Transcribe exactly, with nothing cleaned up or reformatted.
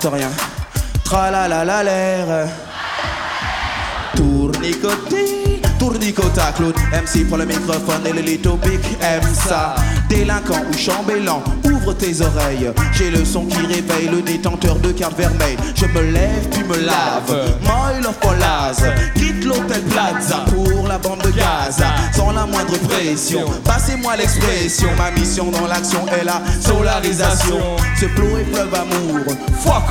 capte rien. Tra la la la l'air. Tournicoté, tournicota, Claude M C pour le microphone et le little big aime ça. Délinquant ou chambellan, ouvre tes oreilles. J'ai le son qui réveille le détenteur de carte vermeille. Je me lève puis me lave, Moil of Polaz. Quitte l'hôtel Plaza pour la bande de Gaza. Sans la moindre pression, passez-moi l'expression. Ma mission dans l'action est la solarisation. Ce flow et fleuve amour, fuck